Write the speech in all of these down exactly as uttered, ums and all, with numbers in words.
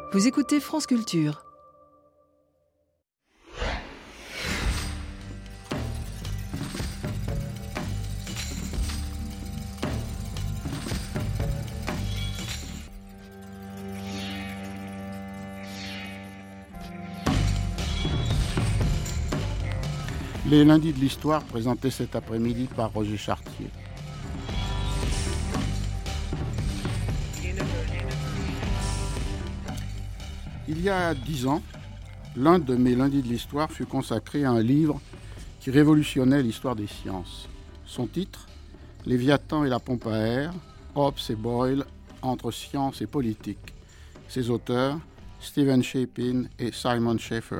Vous écoutez France Culture. Les lundis de l'histoire présentés cet après-midi par Roger Chartier. Il y a dix ans, l'un de mes lundis de l'histoire fut consacré à un livre qui révolutionnait l'histoire des sciences. Son titre, Léviathan et la pompe à air, Hobbes et Boyle entre science et politique. Ses auteurs, Stephen Shapin et Simon Schaffer.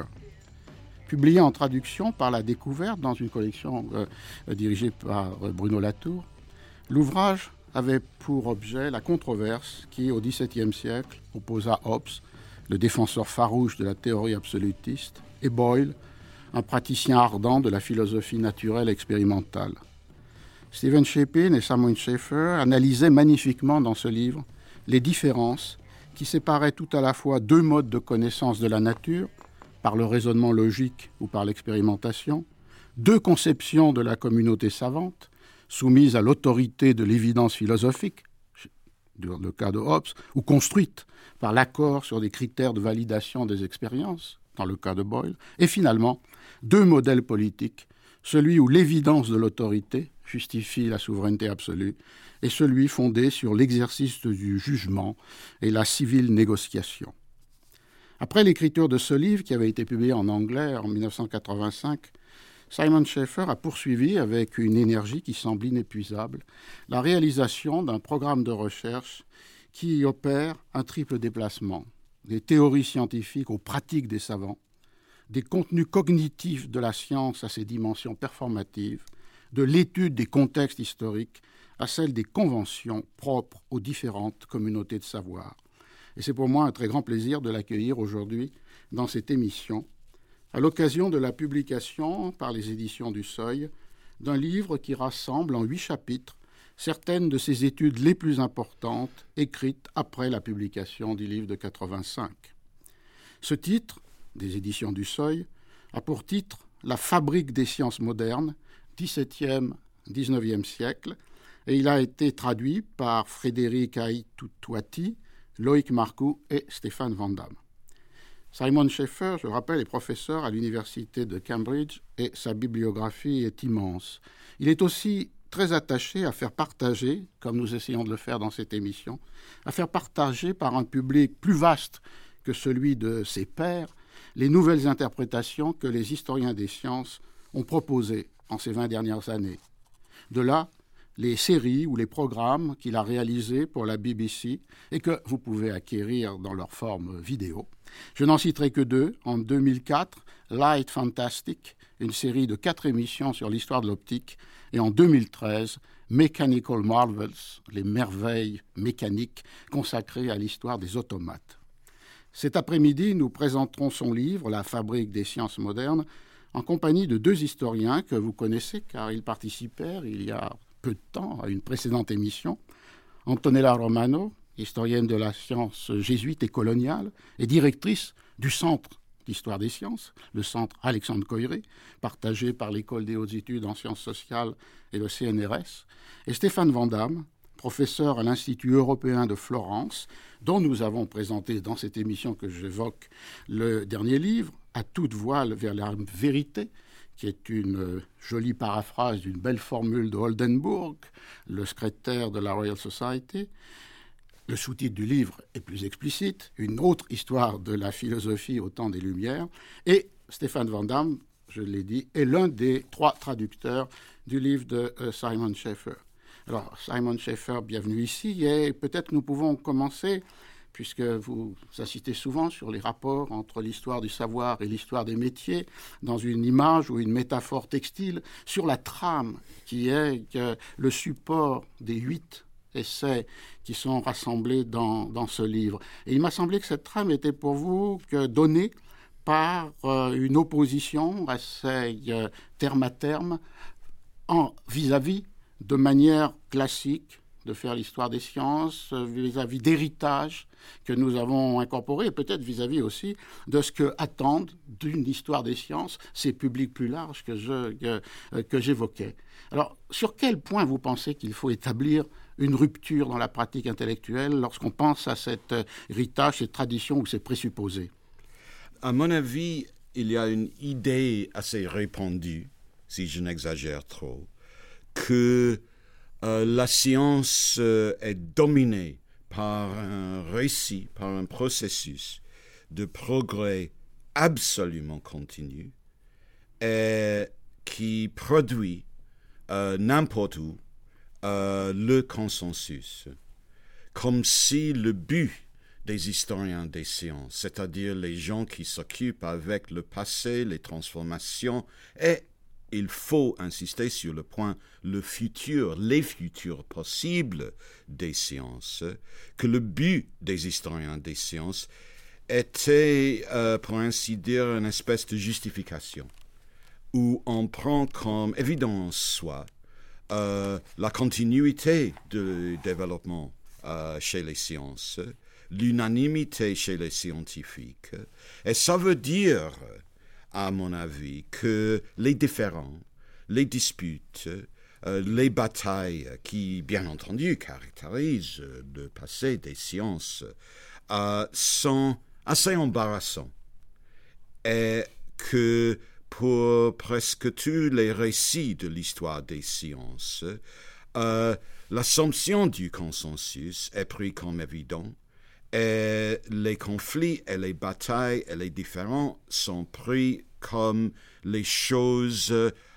Publié en traduction par La Découverte dans une collection euh, dirigée par euh, Bruno Latour, l'ouvrage avait pour objet la controverse qui, au dix-septième siècle, opposa Hobbes, le défenseur farouche de la théorie absolutiste, et Boyle, un praticien ardent de la philosophie naturelle expérimentale. Stephen Shapin et Simon Schaffer analysaient magnifiquement dans ce livre les différences qui séparaient tout à la fois deux modes de connaissance de la nature, par le raisonnement logique ou par l'expérimentation, deux conceptions de la communauté savante, soumises à l'autorité de l'évidence philosophique, dans le cas de Hobbes, ou construites par l'accord sur des critères de validation des expériences, dans le cas de Boyle, et finalement, deux modèles politiques, celui où l'évidence de l'autorité justifie la souveraineté absolue, et celui fondé sur l'exercice du jugement et la civile négociation. Après l'écriture de ce livre, qui avait été publié en anglais en dix-neuf cent quatre-vingt-cinq, Simon Schaffer a poursuivi avec une énergie qui semble inépuisable la réalisation d'un programme de recherche qui opère un triple déplacement, des théories scientifiques aux pratiques des savants, des contenus cognitifs de la science à ses dimensions performatives, de l'étude des contextes historiques à celle des conventions propres aux différentes communautés de savoir. Et c'est pour moi un très grand plaisir de l'accueillir aujourd'hui dans cette émission, à l'occasion de la publication par les éditions du Seuil d'un livre qui rassemble en huit chapitres certaines de ses études les plus importantes écrites après la publication du livre de quatre-vingt-cinq. Ce titre, des éditions du Seuil, a pour titre « La fabrique des sciences modernes, dix-septième à dix-neuvième siècle » et il a été traduit par Frédéric Aïtouati, Loïc Marcoux et Stéphane Van Damme. Simon Schaffer, je rappelle, est professeur à l'université de Cambridge et sa bibliographie est immense. Il est aussi très attaché à faire partager, comme nous essayons de le faire dans cette émission, à faire partager par un public plus vaste que celui de ses pairs, les nouvelles interprétations que les historiens des sciences ont proposées en ces vingt dernières années. De là, les séries ou les programmes qu'il a réalisés pour la B B C et que vous pouvez acquérir dans leur forme vidéo. Je n'en citerai que deux. En deux mille quatre, Light Fantastic, une série de quatre émissions sur l'histoire de l'optique, et en deux mille treize, Mechanical Marvels, les merveilles mécaniques consacrées à l'histoire des automates. Cet après-midi, nous présenterons son livre, La fabrique des sciences modernes, en compagnie de deux historiens que vous connaissez car ils participèrent il y a peu de temps à une précédente émission, Antonella Romano, historienne de la science jésuite et coloniale, et directrice du Centre d'histoire des sciences, le Centre Alexandre Coiré, partagé par l'École des hautes études en sciences sociales et le C N R S, et Stéphane Van Damme, professeur à l'Institut européen de Florence, dont nous avons présenté dans cette émission que j'évoque le dernier livre, À toute voile vers la vérité, qui est une jolie paraphrase d'une belle formule de Oldenburg, le secrétaire de la Royal Society. Le sous-titre du livre est plus explicite, une autre histoire de la philosophie au temps des Lumières. Et Stéphane Van Damme, je l'ai dit, est l'un des trois traducteurs du livre de euh, Simon Schaffer. Alors, Simon Schaffer, bienvenue ici, et peut-être que nous pouvons commencer, puisque vous insistez souvent sur les rapports entre l'histoire du savoir et l'histoire des métiers, dans une image ou une métaphore textile, sur la trame qui est que le support des huit essais qui sont rassemblés dans, dans ce livre. Et il m'a semblé que cette trame était pour vous que donnée par euh, une opposition assez euh, terme à terme en, vis-à-vis de manière classique de faire l'histoire des sciences, vis-à-vis d'héritage que nous avons incorporé, et peut-être vis-à-vis aussi de ce que attendent d'une histoire des sciences ces publics plus larges que, je, que, que j'évoquais. Alors, sur quel point vous pensez qu'il faut établir une rupture dans la pratique intellectuelle lorsqu'on pense à cet héritage, cette tradition ou ces présupposés? À mon avis, il y a une idée assez répandue, si je n'exagère trop, que euh, la science euh, est dominée par un récit, par un processus de progrès absolument continu et qui produit euh, n'importe où euh, le consensus, comme si le but des historiens des sciences, c'est-à-dire les gens qui s'occupent avec le passé, les transformations, et il faut insister sur le point, le futur, les futurs possibles des sciences, que le but des historiens des sciences était, euh, pour ainsi dire, une espèce de justification, où on prend comme évident en soi euh, la continuité du développement euh, chez les sciences, l'unanimité chez les scientifiques. Et ça veut dire, à mon avis, que les différends, les disputes, euh, les batailles qui, bien entendu, caractérisent le passé des sciences, euh, sont assez embarrassants. Et que pour presque tous les récits de l'histoire des sciences, euh, l'assumption du consensus est prise comme évident. Et les conflits et les batailles et les différends sont pris comme les choses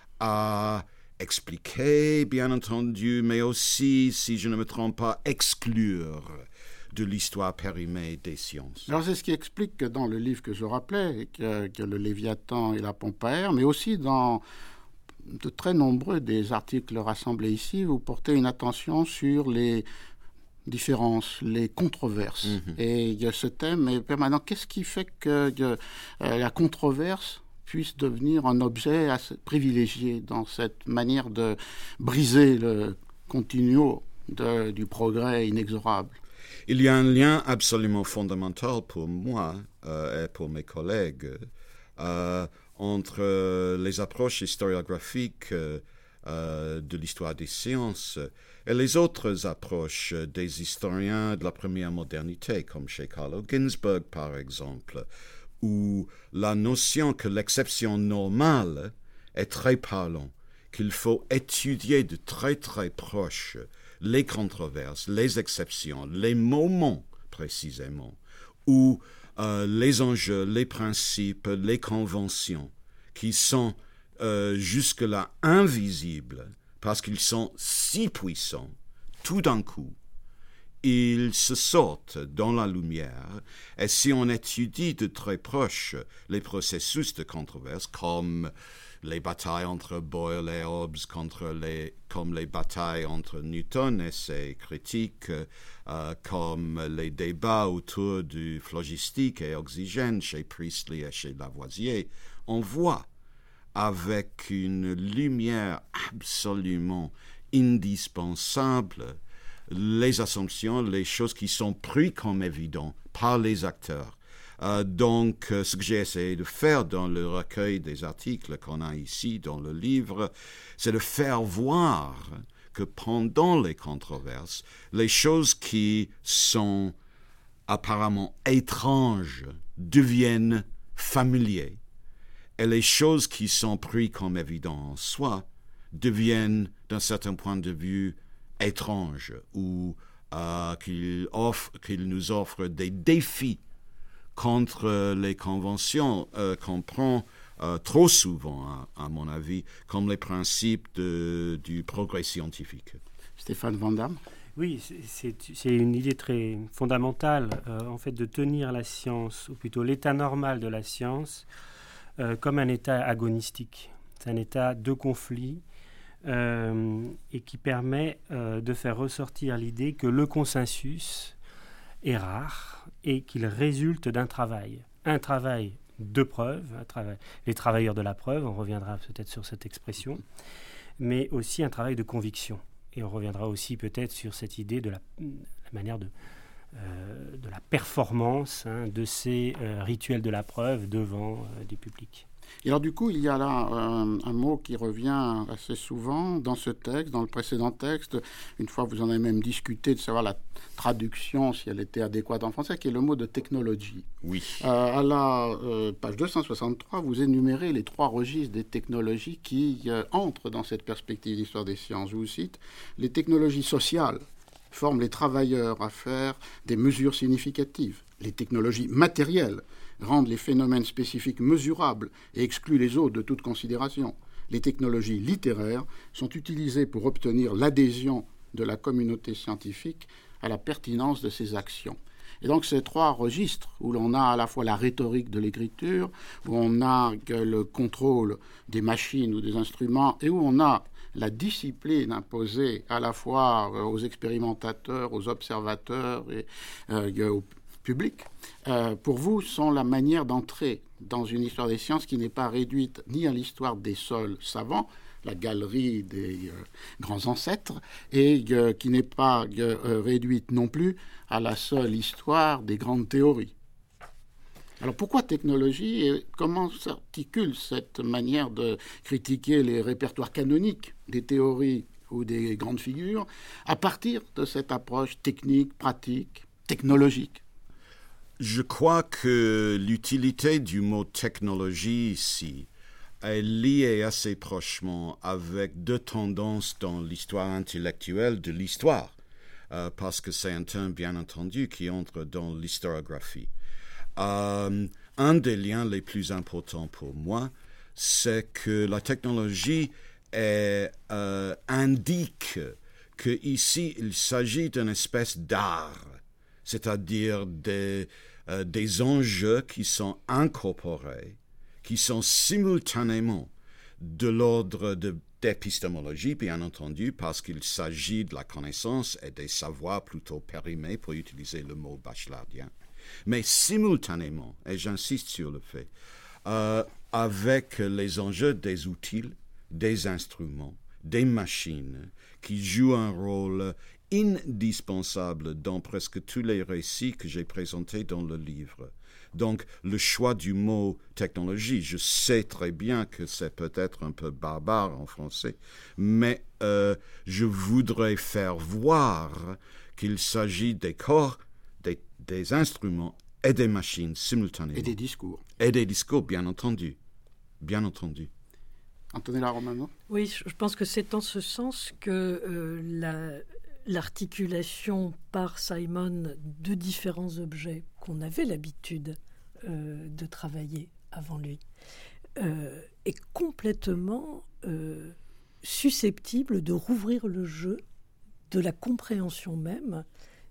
à expliquer, bien entendu, mais aussi, si je ne me trompe pas, exclure de l'histoire périmée des sciences. Alors c'est ce qui explique que dans le livre que je rappelais, que, que le Léviathan et la pompe à air, mais aussi dans de très nombreux des articles rassemblés ici, vous portez une attention sur les différences, les controverses. Mm-hmm. Et ce thème est permanent. Qu'est-ce qui fait que, que euh, la controverse puisse devenir un objet assez privilégié dans cette manière de briser le continuum de, du progrès inexorable? Il y a un lien absolument fondamental pour moi euh, et pour mes collègues euh, entre les approches historiographiques euh, euh, de l'histoire des sciences et les autres approches des historiens de la première modernité, comme chez Carlo Ginzburg, par exemple, où la notion que l'exception normale est très parlante, qu'il faut étudier de très très proche les controverses, les exceptions, les moments précisément, où euh, les enjeux, les principes, les conventions, qui sont euh, jusque-là invisibles, parce qu'ils sont si puissants, tout d'un coup, ils se sortent dans la lumière, et si on étudie de très proche les processus de controverse, comme les batailles entre Boyle et Hobbes, contre les, comme les batailles entre Newton et ses critiques, euh, comme les débats autour du phlogistique et oxygène chez Priestley et chez Lavoisier, on voit avec une lumière absolument indispensable les assumptions, les choses qui sont prises comme évidentes par les acteurs. Euh, donc, ce que j'ai essayé de faire dans le recueil des articles qu'on a ici dans le livre, c'est de faire voir que pendant les controverses, les choses qui sont apparemment étranges deviennent familières, et les choses qui sont prises comme évidentes en soi deviennent, d'un certain point de vue, étranges, ou euh, qu'ils offrent, qu'ils nous offrent des défis contre les conventions euh, qu'on prend euh, trop souvent, à, à mon avis, comme les principes de, du progrès scientifique. Stéphane Van Damme. Oui, c'est, c'est une idée très fondamentale, euh, en fait, de tenir la science, ou plutôt l'état normal de la science, euh, comme un état agonistique. C'est un état de conflit euh, et qui permet euh, de faire ressortir l'idée que le consensus est rare et qu'il résulte d'un travail. Un travail de preuve, un travail, les travailleurs de la preuve, on reviendra peut-être sur cette expression, mais aussi un travail de conviction. Et on reviendra aussi peut-être sur cette idée de la, la manière de, euh, de la performance hein, de ces euh, rituels de la preuve devant euh, du public. Et alors du coup, il y a là euh, un mot qui revient assez souvent dans ce texte, dans le précédent texte. Une fois, vous en avez même discuté de savoir la traduction, si elle était adéquate en français, qui est le mot de technologie. Oui. Euh, à la euh, page deux cent soixante-trois, vous énumérez les trois registres des technologies qui euh, entrent dans cette perspective d'histoire des sciences. Je vous cite, les technologies sociales forment les travailleurs à faire des mesures significatives. Les technologies matérielles rendent les phénomènes spécifiques mesurables et excluent les autres de toute considération. Les technologies littéraires sont utilisées pour obtenir l'adhésion de la communauté scientifique à la pertinence de ses actions. Et donc ces trois registres, où l'on a à la fois la rhétorique de l'écriture, où on a le contrôle des machines ou des instruments, et où on a la discipline imposée à la fois aux expérimentateurs, aux observateurs et euh, aux public, euh, pour vous, sont la manière d'entrer dans une histoire des sciences qui n'est pas réduite ni à l'histoire des seuls savants, la galerie des euh, grands ancêtres, et euh, qui n'est pas euh, réduite non plus à la seule histoire des grandes théories. Alors pourquoi technologie et comment s'articule cette manière de critiquer les répertoires canoniques des théories ou des grandes figures à partir de cette approche technique, pratique, technologique ? Je crois que l'utilité du mot technologie ici est liée assez prochement avec deux tendances dans l'histoire intellectuelle de l'histoire, euh, parce que c'est un terme, bien entendu, qui entre dans l'historiographie. Euh, un des liens les plus importants pour moi, c'est que la technologie est, euh, indique qu'ici, il s'agit d'une espèce d'art, c'est-à-dire des, euh, des enjeux qui sont incorporés, qui sont simultanément de l'ordre de, d'épistémologie, bien entendu, parce qu'il s'agit de la connaissance et des savoirs plutôt périmés, pour utiliser le mot bachelardien, mais simultanément, et j'insiste sur le fait, euh, avec les enjeux des outils, des instruments, des machines, qui jouent un rôle indispensable dans presque tous les récits que j'ai présentés dans le livre. Donc, le choix du mot technologie, je sais très bien que c'est peut-être un peu barbare en français, mais euh, je voudrais faire voir qu'il s'agit des corps, des, des instruments et des machines simultanément. Et des discours. Et des discours, bien entendu. Bien entendu. Antonella Romano ? Oui, je pense que c'est en ce sens que euh, la... l'articulation par Simon de différents objets qu'on avait l'habitude euh, de travailler avant lui euh, est complètement euh, susceptible de rouvrir le jeu de la compréhension même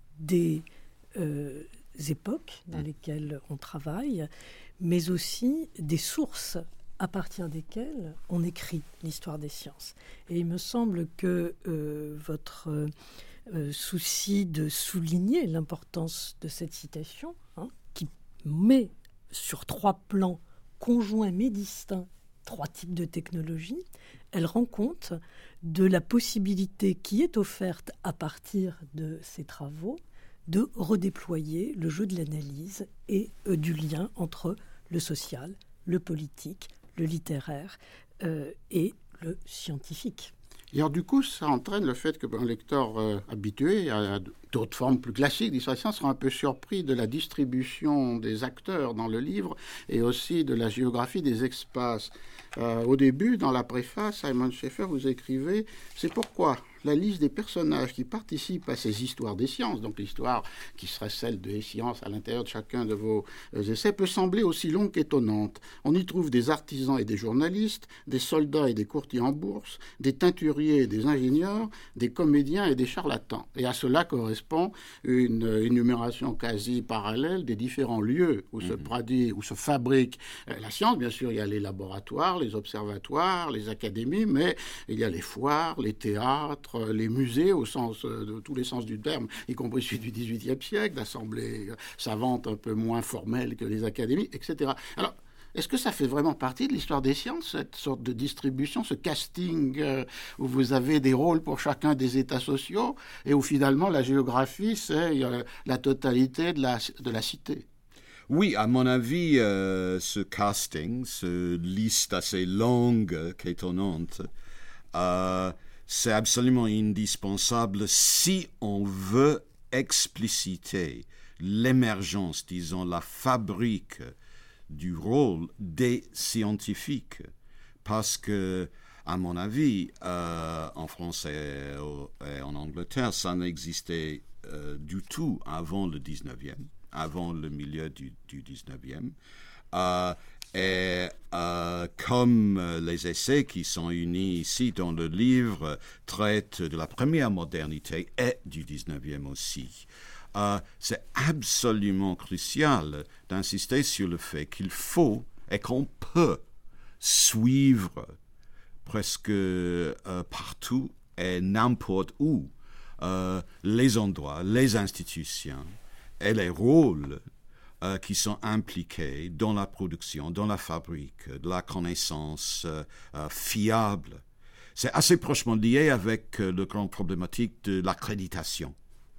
des euh, époques dans lesquelles on travaille, mais aussi des sources à partir desquelles on écrit l'histoire des sciences. Et il me semble que euh, votre euh, souci de souligner l'importance de cette citation, hein, qui met sur trois plans conjoints mais distincts trois types de technologies, elle rend compte de la possibilité qui est offerte à partir de ces travaux de redéployer le jeu de l'analyse et euh, du lien entre le social, le politique, le littéraire euh, et le scientifique. Et alors du coup, ça entraîne le fait qu'un lecteur euh, habitué à d'autres formes plus classiques d'histoire des sciences sera un peu surpris de la distribution des acteurs dans le livre et aussi de la géographie des espaces. Euh, au début, dans la préface, Simon Scheffer, vous écrivez « C'est pourquoi la liste des personnages qui participent à ces histoires des sciences, donc l'histoire qui serait celle des sciences à l'intérieur de chacun de vos essais, peut sembler aussi longue qu'étonnante. On y trouve des artisans et des journalistes, des soldats et des courtiers en bourse, des teinturiers et des ingénieurs, des comédiens et des charlatans. Et à cela correspond une énumération quasi parallèle des différents lieux où, mmh. se, pradit, où se fabrique la science. Bien sûr, il y a les laboratoires, les observatoires, les académies, mais il y a les foires, les théâtres, les musées au sens de tous les sens du terme, y compris celui du dix-huitième siècle, d'assemblées savantes un peu moins formelles que les académies, et cetera. Alors, Est-ce que ça fait vraiment partie de l'histoire des sciences, cette sorte de distribution, ce casting euh, où vous avez des rôles pour chacun des états sociaux et où finalement la géographie, c'est euh, la totalité de la, de la cité? Oui, à mon avis, euh, ce casting, cette liste assez longue qu'étonnante, euh, c'est absolument indispensable si on veut expliciter l'émergence, disons, la fabrique du rôle des scientifiques. Parce que, à mon avis, euh, en France et, et en Angleterre, ça n'existait euh, du tout avant le dix-neuvième, avant le milieu du, du dix-neuvième. Euh, et euh, comme les essais qui sont unis ici dans le livre traitent de la première modernité et du dix-neuvième aussi, euh, c'est absolument crucial d'insister sur le fait qu'il faut et qu'on peut suivre presque euh, partout et n'importe où euh, les endroits, les institutions et les rôles Euh, qui sont impliqués dans la production, dans la fabrique, de la connaissance euh, euh, fiable. C'est assez prochement lié avec euh, le grand problématique de l'accréditation.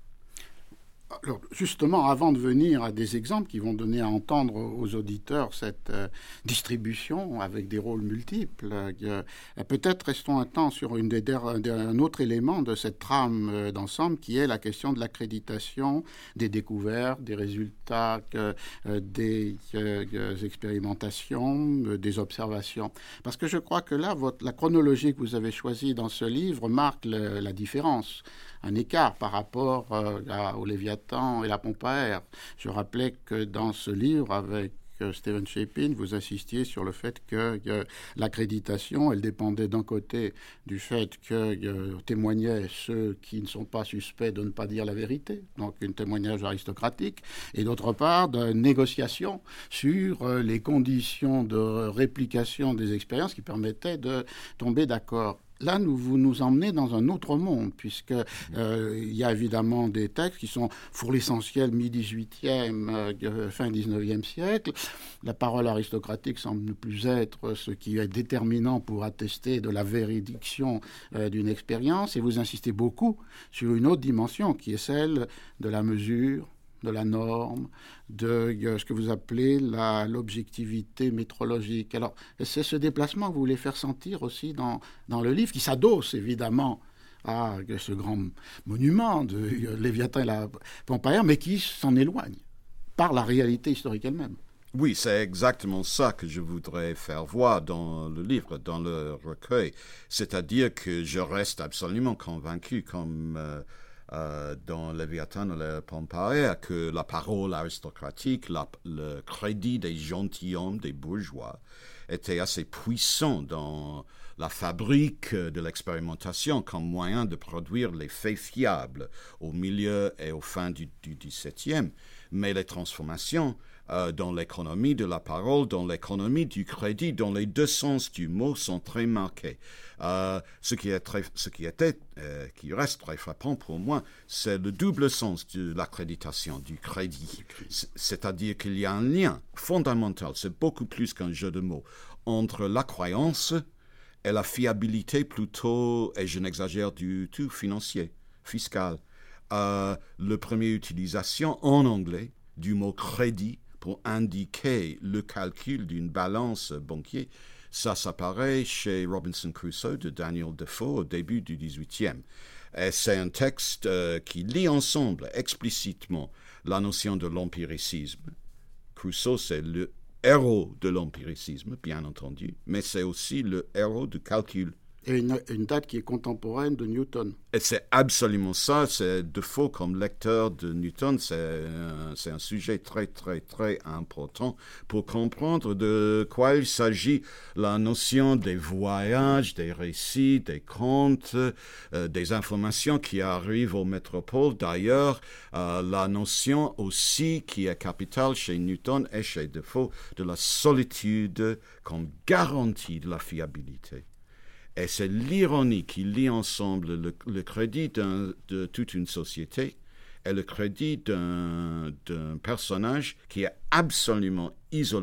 Alors, justement, avant de venir à des exemples qui vont donner à entendre aux auditeurs cette euh, distribution avec des rôles multiples, euh, peut-être restons un temps sur une des, un autre élément de cette trame euh, d'ensemble qui est la question de l'accréditation des découvertes, des résultats, euh, des euh, expérimentations, euh, des observations. Parce que je crois que là, votre, la chronologie que vous avez choisie dans ce livre marque le, la différence. Un écart par rapport euh, à, au Léviathan et la pompe à air. Je rappelais que dans ce livre, avec euh, Stephen Shapin, vous insistiez sur le fait que euh, l'accréditation, elle dépendait d'un côté du fait que euh, témoignaient ceux qui ne sont pas suspects de ne pas dire la vérité, donc un témoignage aristocratique, et d'autre part, d'une négociation sur euh, les conditions de réplication des expériences qui permettaient de tomber d'accord. Là, nous, vous nous emmenez dans un autre monde, puisque euh, il y a évidemment des textes qui sont, pour l'essentiel, mi-dix-huitième, euh, fin dix-neuvième siècle. La parole aristocratique semble ne plus être ce qui est déterminant pour attester de la véridiction euh, d'une expérience, et vous insistez beaucoup sur une autre dimension, qui est celle de la mesure, de la norme, de euh, ce que vous appelez la, l'objectivité métrologique. Alors, c'est ce déplacement que vous voulez faire sentir aussi dans, dans le livre, qui s'adosse évidemment à ce grand monument de euh, Léviathan et la pompe à air, mais qui s'en éloigne par la réalité historique elle-même. Oui, c'est exactement ça que je voudrais faire voir dans le livre, dans le recueil. C'est-à-dire que je reste absolument convaincu, comme euh, Euh, dans Léviathan et la pompe à air, que la parole aristocratique, la, le crédit des gentilshommes, des bourgeois, était assez puissant dans la fabrique de l'expérimentation comme moyen de produire les faits fiables au milieu et au fin du, du dix-septième. Mais les transformations euh, dans l'économie de la parole, dans l'économie du crédit, dans les deux sens du mot sont très marqués. Euh, ce qui est très, ce qui était, euh, qui reste très frappant pour moi, c'est le double sens de l'accréditation, du crédit. C'est-à-dire qu'il y a un lien fondamental, c'est beaucoup plus qu'un jeu de mots, entre la croyance et la fiabilité plutôt, et je n'exagère du tout, financier, fiscal. Euh, la première utilisation en anglais du mot crédit pour indiquer le calcul d'une balance banquière, ça s'apparaît chez Robinson Crusoe de Daniel Defoe au début du dix-huitième. Et c'est un texte euh, qui lie ensemble explicitement la notion de l'empiricisme. Crusoe, c'est le héros de l'empiricisme, bien entendu, mais c'est aussi le héros du calcul. Et une, une date qui est contemporaine de Newton. Et c'est absolument ça. C'est Defoe comme lecteur de Newton, c'est un, c'est un sujet très, très, très important pour comprendre de quoi il s'agit. La notion des voyages, des récits, des contes, euh, des informations qui arrivent aux métropoles. D'ailleurs, euh, la notion aussi qui est capitale chez Newton et chez Defoe de la solitude comme garantie de la fiabilité. Et c'est l'ironie qui lie ensemble le, le crédit d'un, de toute une société et le crédit d'un, d'un personnage qui est absolument isolé,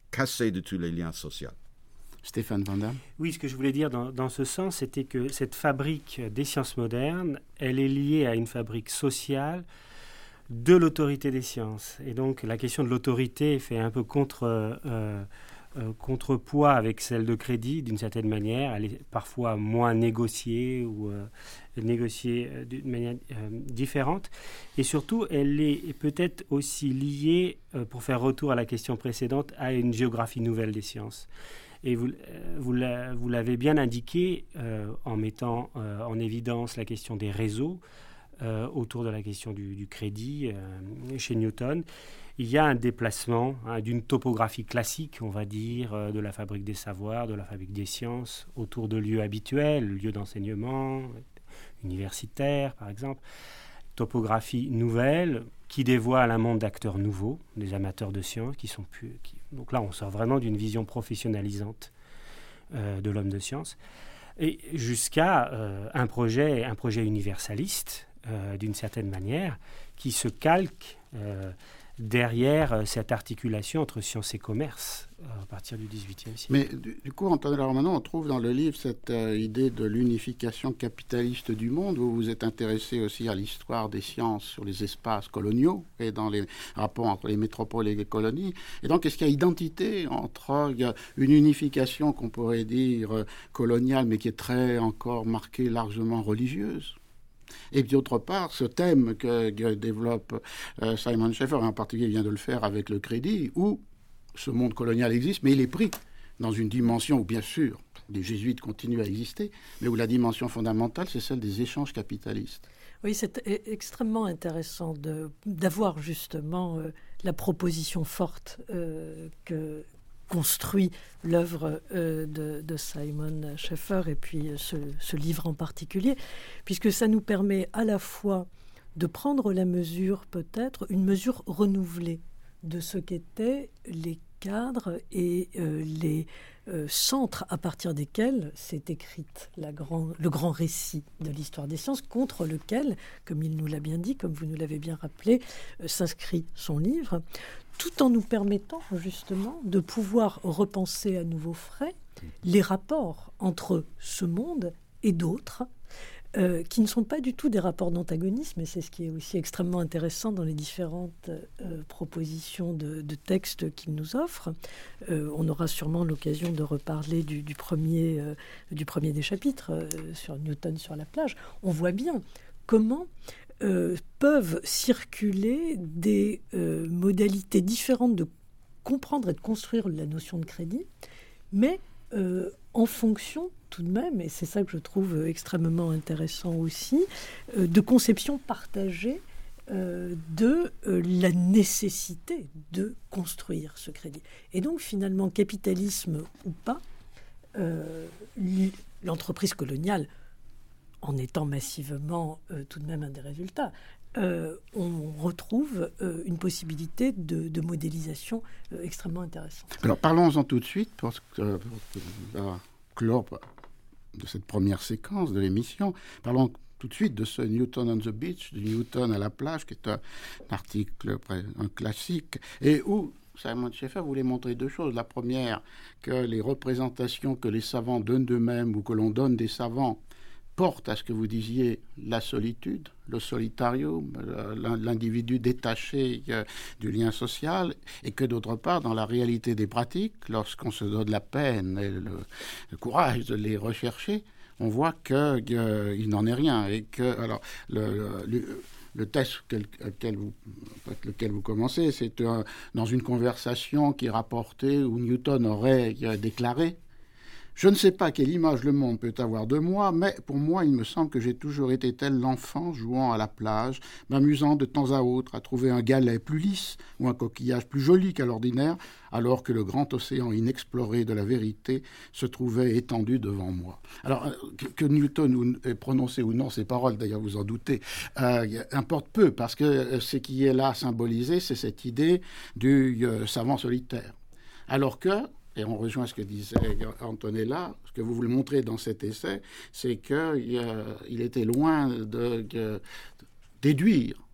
cassé de tous les liens sociaux. Stéphane Van Damme. Oui, ce que je voulais dire dans, dans ce sens, c'était que cette fabrique des sciences modernes, elle est liée à une fabrique sociale de l'autorité des sciences. Et donc, la question de l'autorité fait un peu contre, euh, euh, contrepoids avec celle de crédit, d'une certaine manière. Elle est parfois moins négociée ou euh, négociée euh, d'une manière euh, différente. Et surtout, elle est peut-être aussi liée, euh, pour faire retour à la question précédente, à une géographie nouvelle des sciences. Et vous, vous, vous l'avez bien indiqué euh, en mettant euh, en évidence la question des réseaux euh, autour de la question du, du crédit euh, chez Newton. Il y a un déplacement hein, d'une topographie classique, on va dire, euh, de la fabrique des savoirs, de la fabrique des sciences, autour de lieux habituels, lieux d'enseignement, universitaires par exemple. Topographie nouvelle qui dévoile un monde d'acteurs nouveaux, des amateurs de sciences qui sont plus... Qui... Donc là, on sort vraiment d'une vision professionnalisante euh, de l'homme de science, et jusqu'à euh, un projet, un projet universaliste, euh, d'une certaine manière, qui se calque euh, derrière euh, cette articulation entre science et commerce euh, à partir du dix-huitième siècle. Mais du, du coup, Antoine Laromanon, on trouve dans le livre cette euh, idée de l'unification capitaliste du monde. Vous vous êtes intéressé aussi à l'histoire des sciences sur les espaces coloniaux et dans les rapports entre les métropoles et les colonies. Et donc, est-ce qu'il y a identité entre il y a une unification qu'on pourrait dire euh, coloniale, mais qui est très encore marquée largement religieuse? Et puis d'autre part, ce thème que, que développe euh, Simon Scheffer, en particulier vient de le faire avec le crédit, où ce monde colonial existe, mais il est pris dans une dimension où, bien sûr, les jésuites continuent à exister, mais où la dimension fondamentale, c'est celle des échanges capitalistes. Oui, c'est extrêmement intéressant de, d'avoir justement euh, la proposition forte euh, que construit l'œuvre euh, de, de Simon Scheffer et puis ce, ce livre en particulier, puisque ça nous permet à la fois de prendre la mesure, peut-être, une mesure renouvelée de ce qu'étaient les cadres et euh, les euh, centres à partir desquels s'est écrite la grand, le grand récit de l'histoire des sciences, contre lequel, comme il nous l'a bien dit, comme vous nous l'avez bien rappelé, euh, s'inscrit son livre, tout en nous permettant justement de pouvoir repenser à nouveau frais les rapports entre ce monde et d'autres, euh, qui ne sont pas du tout des rapports d'antagonisme, et c'est ce qui est aussi extrêmement intéressant dans les différentes euh, propositions de, de textes qu'il nous offre. Euh, on aura sûrement l'occasion de reparler du, du, premier, euh, du premier des chapitres, euh, sur Newton sur la plage. On voit bien comment Euh, peuvent circuler des euh, modalités différentes de comprendre et de construire la notion de crédit, mais euh, en fonction tout de même, et c'est ça que je trouve extrêmement intéressant aussi, euh, de conception partagée euh, de euh, la nécessité de construire ce crédit. Et donc finalement, capitalisme ou pas, euh, l'entreprise coloniale, en étant massivement euh, tout de même un des résultats, euh, on retrouve euh, une possibilité de, de modélisation euh, extrêmement intéressante. Alors parlons-en tout de suite, parce que euh, clore de cette première séquence de l'émission, parlons tout de suite de ce Newton on the Beach, de Newton à la plage, qui est un article, un classique, et où Simon Scheffer voulait montrer deux choses. La première, que les représentations que les savants donnent d'eux-mêmes ou que l'on donne des savants porte à ce que vous disiez, la solitude, le solitarium, l'individu détaché du lien social, et que d'autre part, dans la réalité des pratiques, lorsqu'on se donne la peine et le, le courage de les rechercher, on voit qu'il euh, n'en est rien. Et que, alors, le, le, le texte lequel vous, lequel vous commencez, c'est euh, dans une conversation qui est rapportée où Newton aurait euh, déclaré: je ne sais pas quelle image le monde peut avoir de moi, mais pour moi, il me semble que j'ai toujours été tel l'enfant jouant à la plage, m'amusant de temps à autre à trouver un galet plus lisse ou un coquillage plus joli qu'à l'ordinaire, alors que le grand océan inexploré de la vérité se trouvait étendu devant moi. Alors, que, que Newton ait prononcé ou non ces paroles, d'ailleurs vous en doutez, euh, importe peu, parce que ce qui est là symbolisé, c'est cette idée du euh, savant solitaire. Alors que, et on rejoint ce que disait Antonella, ce que vous voulez montrer dans cet essai, c'est qu'il euh, était loin de, de déduire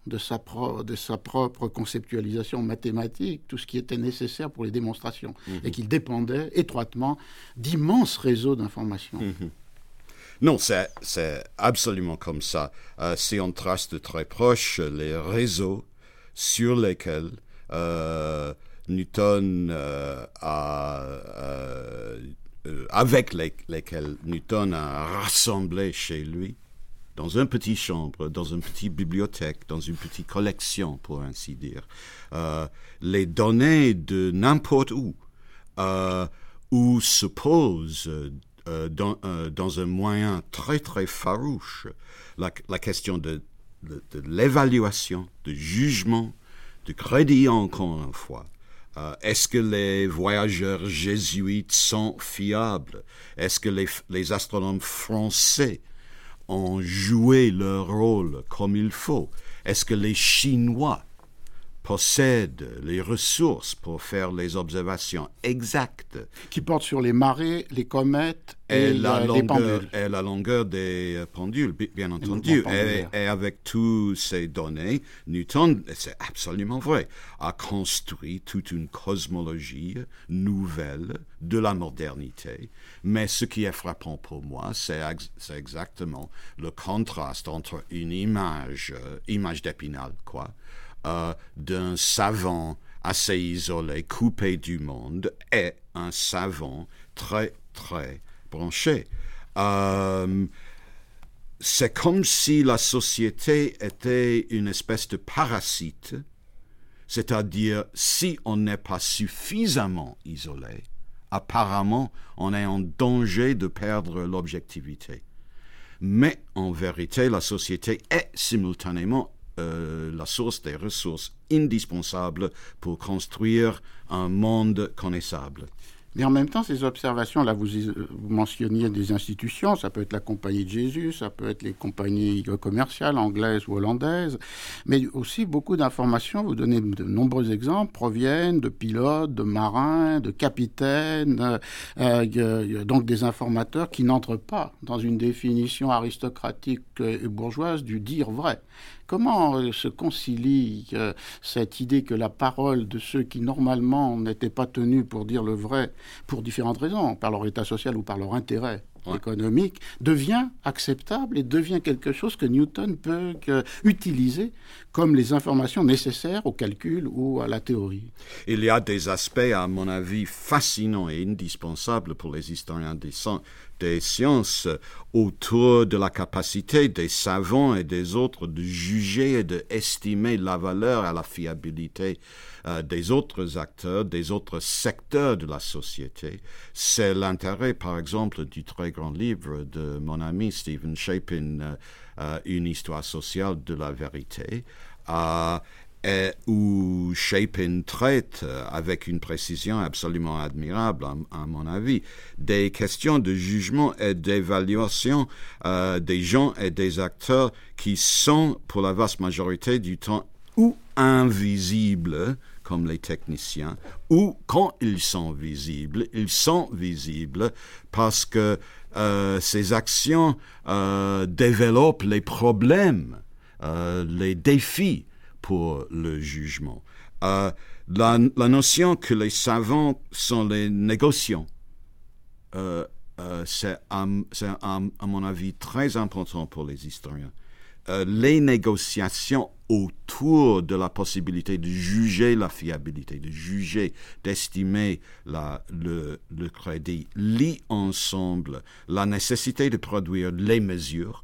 de sa, pro, de sa propre conceptualisation mathématique, tout ce qui était nécessaire pour les démonstrations, mmh. et qu'il dépendait étroitement d'immenses réseaux d'informations. Mmh. Non, c'est, c'est absolument comme ça. Euh, si on trace de très proche les réseaux sur lesquels euh, Newton euh, a... Euh, euh, avec les, lesquels Newton a rassemblé chez lui, dans une petite chambre, dans une petite bibliothèque, dans une petite collection, pour ainsi dire, euh, les données de n'importe où, euh, où se pose euh, dans, euh, dans un moyen très très farouche la, la question de, de, de l'évaluation, du jugement, du crédit encore une fois. Euh, est-ce que les voyageurs jésuites sont fiables? Est-ce que les, les astronomes français ont joué leur rôle comme il faut? Est-ce que les Chinois possèdent les ressources pour faire les observations exactes? Qui portent sur les marées, les comètes et, et la les longueur, pendules. Et la longueur des pendules, bien entendu. Et, et avec toutes ces données, Newton, c'est absolument vrai, a construit toute une cosmologie nouvelle de la modernité. Mais ce qui est frappant pour moi, c'est, ex- c'est exactement le contraste entre une image, euh, image d'Épinal, quoi, euh, d'un savant assez isolé, coupé du monde, et un savant très, très branché. Euh, c'est comme si la société était une espèce de parasite, c'est-à-dire si on n'est pas suffisamment isolé, apparemment on est en danger de perdre l'objectivité. Mais en vérité, la société est simultanément euh, la source des ressources indispensables pour construire un monde connaissable. Mais en même temps, ces observations, là, vous, vous mentionniez des institutions, ça peut être la Compagnie de Jésus, ça peut être les compagnies commerciales anglaises ou hollandaises, mais aussi beaucoup d'informations, vous donnez de nombreux exemples, proviennent de pilotes, de marins, de capitaines, euh, donc des informateurs qui n'entrent pas dans une définition aristocratique et bourgeoise du dire vrai. Comment se concilie euh, cette idée que la parole de ceux qui normalement n'étaient pas tenus pour dire le vrai, pour différentes raisons, par leur état social ou par leur intérêt ouais. économique, devient acceptable et devient quelque chose que Newton peut que, utiliser comme les informations nécessaires au calcul ou à la théorie? Il y a des aspects, à mon avis, fascinants et indispensables pour les historiens des sciences, des sciences autour de la capacité des savants et des autres de juger et d'estimer la valeur et la fiabilité euh, des autres acteurs, des autres secteurs de la société. C'est l'intérêt, par exemple, du très grand livre de mon ami Stephen Shapin, euh, euh, Une histoire sociale de la vérité, euh, et où Shapin traite avec une précision absolument admirable, à, à mon avis, des questions de jugement et d'évaluation euh, des gens et des acteurs qui sont, pour la vaste majorité du temps, ou invisibles, comme les techniciens, ou quand ils sont visibles, ils sont visibles parce que euh, ces actions euh, développent les problèmes, euh, les défis pour le jugement. Euh, la, la notion que les savants sont les négociants, euh, euh, c'est, um, c'est um, à mon avis très important pour les historiens. Euh, les négociations autour de la possibilité de juger la fiabilité, de juger, d'estimer la, le, le crédit, lient ensemble la nécessité de produire les mesures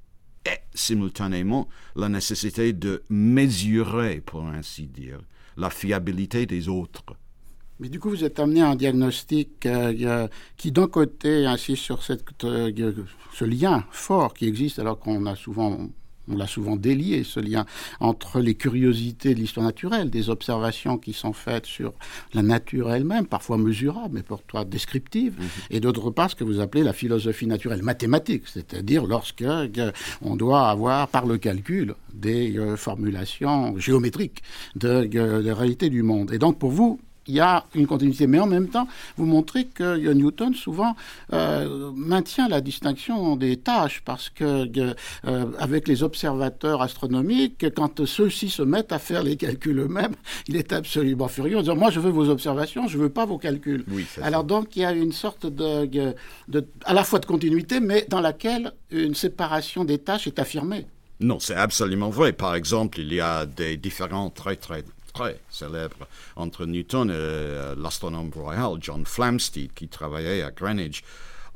et simultanément la nécessité de mesurer, pour ainsi dire, la fiabilité des autres. Mais du coup, vous êtes amené à un diagnostic euh, qui, d'un côté, insiste sur cette, euh, ce lien fort qui existe, alors qu'on a souvent... On l'a souvent délié, ce lien entre les curiosités de l'histoire naturelle, des observations qui sont faites sur la nature elle-même, parfois mesurables, mais parfois descriptives, mmh. et d'autre part, ce que vous appelez la philosophie naturelle mathématique, c'est-à-dire lorsque euh, on doit avoir, par le calcul, des euh, formulations géométriques de, de, de réalité du monde. Et donc, pour vous, il y a une continuité. Mais en même temps, vous montrez que Newton, souvent, euh, maintient la distinction des tâches, parce que euh, avec les observateurs astronomiques, quand ceux-ci se mettent à faire les calculs eux-mêmes, il est absolument furieux en disant « Moi, je veux vos observations, je ne veux pas vos calculs. Oui, » Alors ça. donc, il y a une sorte de, de, de, à la fois de continuité, mais dans laquelle une séparation des tâches est affirmée. Non, c'est absolument vrai. Par exemple, il y a des différents très, très, très célèbres entre Newton et euh, l'astronome royal John Flamsteed, qui travaillait à Greenwich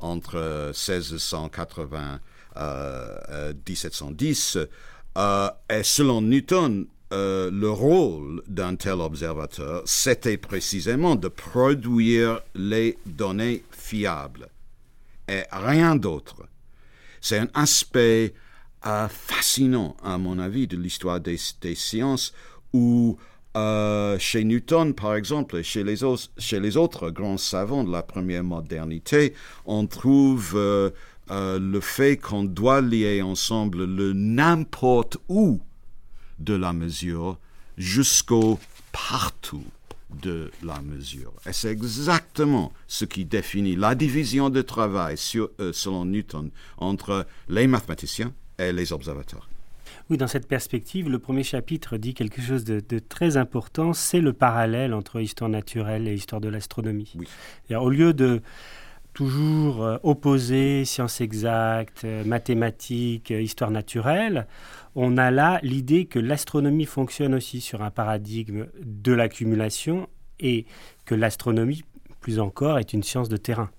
entre seize cent quatre-vingts et euh, dix-sept cent dix. Euh, et selon Newton, euh, le rôle d'un tel observateur, c'était précisément de produire les données fiables et rien d'autre. C'est un aspect euh, fascinant, à mon avis, de l'histoire des, des sciences, où euh, chez Newton, par exemple, et chez les, os, chez les autres grands savants de la première modernité, on trouve euh, euh, le fait qu'on doit lier ensemble le n'importe où de la mesure jusqu'au partout de la mesure. Et c'est exactement ce qui définit la division de travail, sur, euh, selon Newton, entre les mathématiciens et les observateurs. Oui, dans cette perspective, le premier chapitre dit quelque chose de, de très important, c'est le parallèle entre histoire naturelle et histoire de l'astronomie. Oui. C'est-à-dire, au lieu de toujours euh, opposer sciences exactes, euh, mathématiques, euh, histoire naturelle, on a là l'idée que l'astronomie fonctionne aussi sur un paradigme de l'accumulation et que l'astronomie, plus encore, est une science de terrain.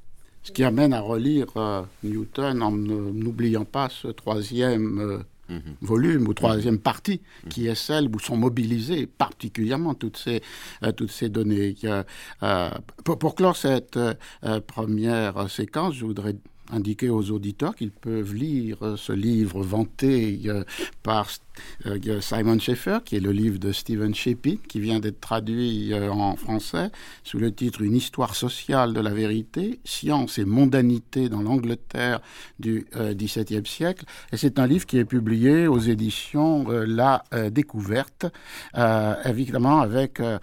Ce qui amène à relire euh, Newton en n'oubliant pas ce troisième euh, mmh. volume ou troisième partie mmh. qui est celle où sont mobilisées particulièrement toutes ces, euh, toutes ces données. Euh, euh, pour, pour clore cette euh, première séquence, je voudrais indiquer aux auditeurs qu'ils peuvent lire ce livre vanté euh, par euh, Simon Schaeffer, qui est le livre de Stephen Shepin, qui vient d'être traduit euh, en français sous le titre « Une histoire sociale de la vérité, science et mondanité dans l'Angleterre du euh, dix-septième siècle ». Et c'est un livre qui est publié aux éditions euh, La euh, Découverte, euh, évidemment avec euh,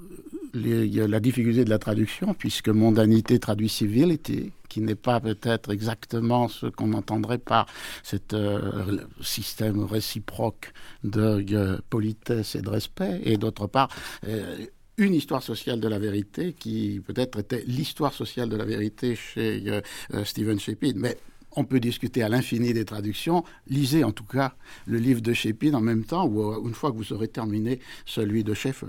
les, la difficulté de la traduction, puisque mondanité traduit civility, qui n'est pas peut-être exactement ce qu'on entendrait par ce euh, système réciproque de euh, politesse et de respect, et d'autre part, euh, une histoire sociale de la vérité qui peut-être était l'histoire sociale de la vérité chez euh, euh, Stephen Shepin. Mais on peut discuter à l'infini des traductions. Lisez en tout cas le livre de Shepin en même temps, ou euh, une fois que vous aurez terminé celui de Schaeffer.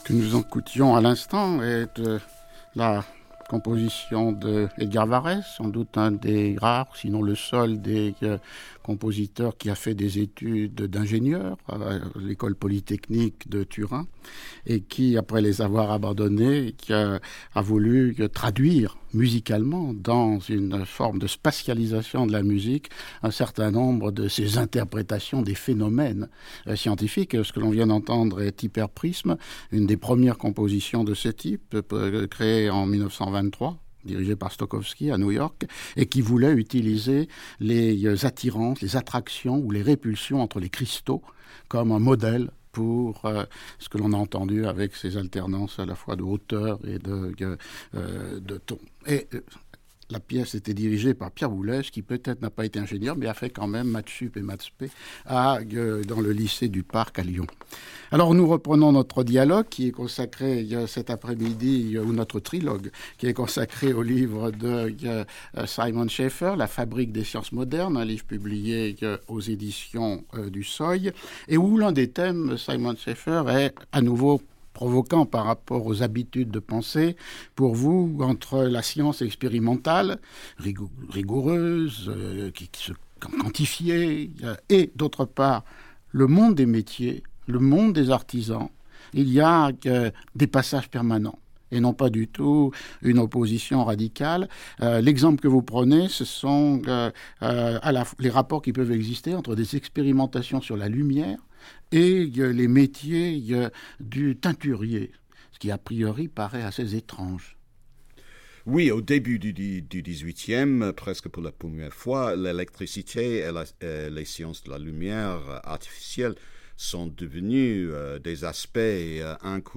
que nous écoutions à l'instant est euh, la composition de Edgar Varèse, sans doute un des rares, sinon le seul des euh, compositeur qui a fait des études d'ingénieur à l'école polytechnique de Turin et qui, après les avoir abandonnés, qui a, a voulu traduire musicalement dans une forme de spatialisation de la musique un certain nombre de ces interprétations des phénomènes euh, scientifiques. Ce que l'on vient d'entendre est Hyperprisme, une des premières compositions de ce type, euh, créée en mille neuf cent vingt-trois. Dirigé par Stokowski à New York, et qui voulait utiliser les attirances, les attractions ou les répulsions entre les cristaux comme un modèle pour euh, ce que l'on a entendu avec ces alternances à la fois de hauteur et de, euh, de ton. Et euh, la pièce était dirigée par Pierre Boulez, qui peut-être n'a pas été ingénieur, mais a fait quand même maths sup et maths spé à, euh, dans le lycée du Parc à Lyon. Alors nous reprenons notre dialogue qui est consacré euh, cet après-midi, euh, ou notre trilogue, qui est consacré au livre de euh, Simon Scheffer, La fabrique des sciences modernes, un livre publié euh, aux éditions euh, du Seuil, et où l'un des thèmes, Simon Scheffer, est à nouveau provoquant par rapport aux habitudes de pensée, pour vous, entre la science expérimentale, rigou- rigoureuse, euh, qui, qui se quantifiée, euh, et d'autre part, le monde des métiers, le monde des artisans, il y a euh, des passages permanents et non pas du tout une opposition radicale. Euh, l'exemple que vous prenez, ce sont euh, euh, à la, les rapports qui peuvent exister entre des expérimentations sur la lumière et euh, les métiers euh, du teinturier, ce qui a priori paraît assez étrange. Oui, au début du, du, du dix-huitième, presque pour la première fois, l'électricité et, la, et les sciences de la lumière artificielle sont devenus euh, des aspects euh,